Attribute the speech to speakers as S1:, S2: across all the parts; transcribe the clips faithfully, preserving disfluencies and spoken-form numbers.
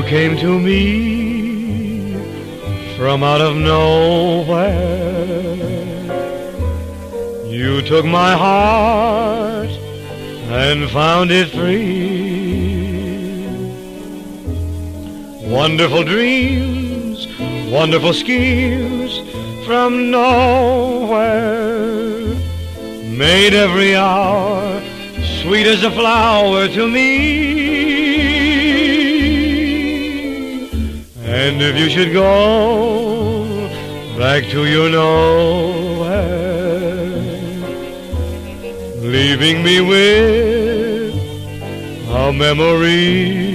S1: came to me from out of nowhere. You took my heart and found it free. Wonderful dreams, wonderful schemes from nowhere made every hour sweet as a flower to me. And if you should go back to your nowhere, leaving me with a memory,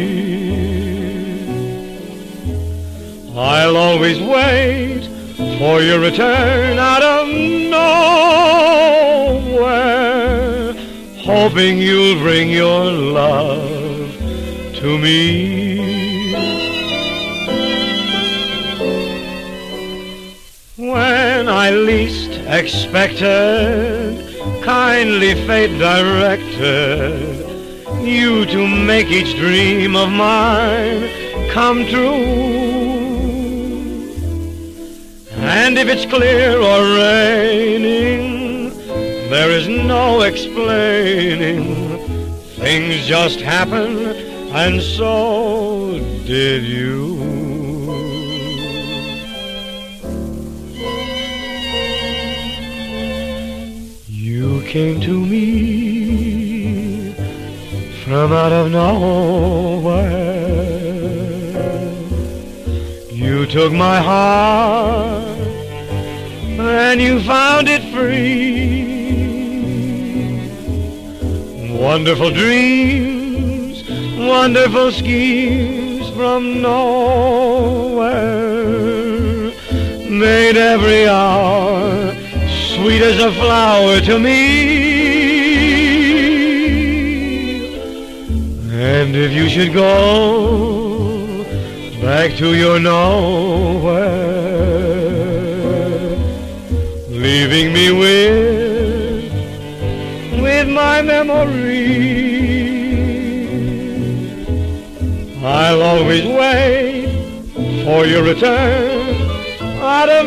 S1: I'll always wait for your return out of nowhere, hoping you'll bring your love to me. When I least expected, kindly fate directed you to make each dream of mine come true. And if it's clear or raining, there is no explaining. Things just happen, and so did you. You came to me from out of nowhere. You took my heart and you found it free. Wonderful dreams, wonderful schemes from nowhere made every hour sweet as a flower to me. And if you should go back to your nowhere, leaving me with, with my memory, I'll always wait for your return out of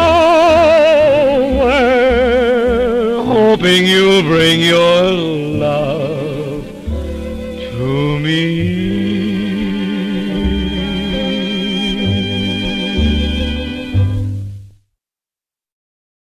S1: nowhere, hoping you'll bring your love to me.